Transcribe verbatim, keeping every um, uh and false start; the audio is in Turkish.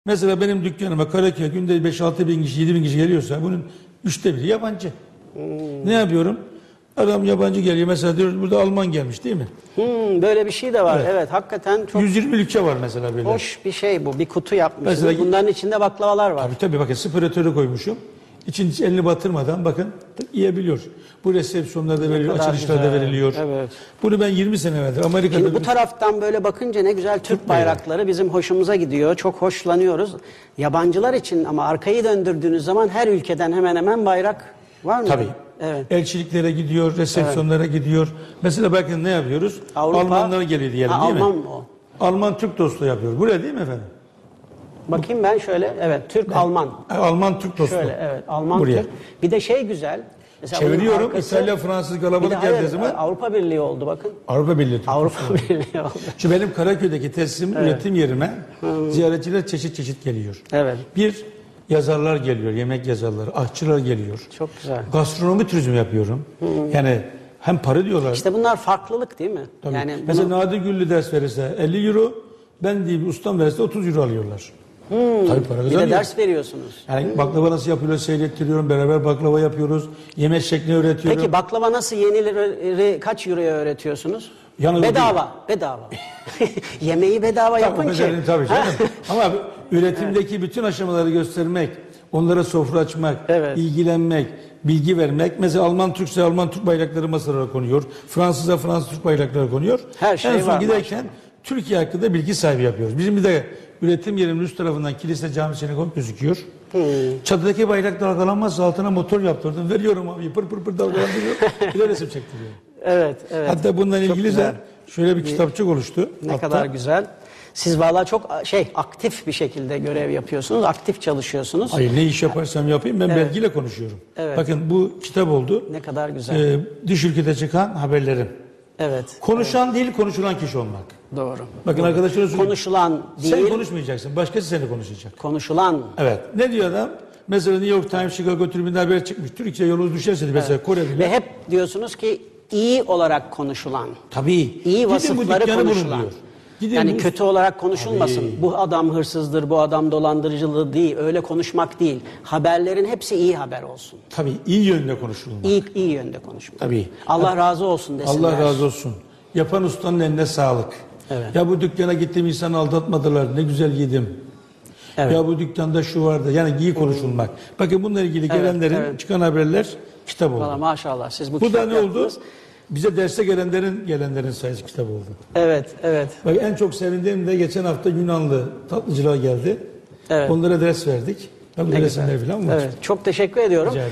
Mesela benim dükkanıma Karaköy günde beş altı bin kişi, yedi bin kişi geliyorsa bunun üçte biri yabancı. Hmm. Ne yapıyorum? Adam yabancı geliyor. Mesela diyoruz burada Alman gelmiş değil mi? Hmm, böyle bir şey de var. Evet, evet hakikaten çok yüz yirmi ülke var mesela böyle. Hoş bir şey bu. Bir kutu yapmışsınız. Mesela, bunların içinde baklavalar var. Tabii tabii bakın spiratörü koymuşum. İçin hiç elini batırmadan bakın yiyebiliyor. Bu resepsiyonlarda veriliyor, açılışlarda güzel veriliyor. Evet. Bunu ben yirmi sene verdim. Amerika'da. Şimdi bu taraftan böyle bakınca ne güzel Türk, Türk bayrakları bizim hoşumuza gidiyor. Çok hoşlanıyoruz. Yabancılar için ama arkayı döndürdüğünüz zaman her ülkeden hemen hemen bayrak var mı? Tabii. Evet. Elçiliklere gidiyor, resepsiyonlara evet. gidiyor. Mesela bakın ne yapıyoruz? Avrupa, Almanlara geliyor diyelim ha, değil Alman mi? O. Alman Türk dostu yapıyor. Buraya değil mi efendim? Bakayım ben şöyle, evet Türk ben, Alman. Alman Türk dostu. Şöyle evet Alman Buraya. Türk. Bir de şey güzel. Çeviriyorum arkası, İtalya Fransız kalabalık geldiği zaman. Avrupa Birliği oldu bakın. Avrupa Birliği. Türk Avrupa Birliği oldu. Şu benim Karaköy'deki teslim evet. üretim yerime hmm. ziyaretçiler çeşit çeşit geliyor. Evet. Bir yazarlar geliyor, yemek yazarları, aşçılar geliyor. Çok güzel. Gastronomi turizmi yapıyorum. Hmm. Yani hem para diyorlar. İşte bunlar farklılık değil mi? Tabii. Yani mesela bunu... Nadir Güllü ders verirse elli euro, ben diyeyim ustam verirse otuz euro alıyorlar. Hmm. Tabii para bir de ders veriyorsunuz. Yani hmm. baklava nasıl yapılıyor seyrettiriyorum, beraber baklava yapıyoruz, yemek şeklini öğretiyorum. Peki baklava nasıl yenilir, kaç euroya öğretiyorsunuz? Yanılı bedava, değil. bedava. Yemeği bedava yapın tabii, ki. Tabii canım. Ama üretimdeki evet. bütün aşamaları göstermek, onlara sofra açmak, evet. ilgilenmek, bilgi vermek. Mesela Alman Türkse Alman Türk bayrakları masalara konuyor. Fransız'a Fransız Türk bayrakları konuyor. Her şey en son var giderken maşallah. Türkiye hakkında bilgi sahibi yapıyoruz. Bizim bir de üretim yerinin üst tarafından kilise camisine gözüküyor. Hmm. Çatıdaki bayrak dalgalanmazsa altına motor yaptırdım. Veriyorum abi pır pır pır dalgalandırıyor. Bir de resim çektiriyor. Evet, evet. Hatta bundan çok ilgili güzel. de şöyle bir kitapçık oluştu. Ne Hatta, kadar güzel. Siz valla çok şey aktif bir şekilde görev yapıyorsunuz. Aktif çalışıyorsunuz. Hayır ne iş yaparsam yapayım ben evet. belgeyle konuşuyorum. Evet. Bakın bu kitap oldu. Ne kadar güzel. Ee, dış ülkede çıkan haberlerim. Evet. Konuşan evet. değil konuşulan kişi olmak. Doğru. Bakın arkadaşlar söylüyor. Konuşulan değil. Sen konuşmayacaksın. Başkası seni konuşacak. Konuşulan. Evet. Ne diyor adam? Mesela New York Times, Chicago Tribüne'de haber çıkmış. Türkiye yolunuz düşerse evet. mesela Kore'de. Ve hep diyorsunuz ki iyi olarak konuşulan. Tabii. İyi vasıfları konuşulan. Gidin yani bu... kötü olarak konuşulmasın. Tabii. Bu adam hırsızdır, bu adam dolandırıcılığı değil. Öyle konuşmak değil. Haberlerin hepsi iyi haber olsun. Tabii iyi yönde konuşulmak. İyi, iyi yönde konuşmak. Tabii. Allah Tabii. razı olsun desinler. Allah razı olsun. Yapan ustanın eline sağlık. Evet. Ya bu dükkana gittim insanı aldatmadılar. Ne güzel yedim. Evet. Ya bu dükkanda şu vardı. Yani iyi konuşulmak. Hmm. Bakın bununla ilgili evet, gelenlerin evet. çıkan haberler kitap oldu. Valla maşallah siz bu, bu da ne yaptınız. oldu? Bize derse gelenlerin gelenlerin sayısı kitap oldu. Evet, evet. Bak en çok sevindiğim de geçen hafta Yunanlı tatlıcılar geldi. Evet. Onlara ders verdik. Tabii resimler falan var. Evet. Çok teşekkür ediyorum.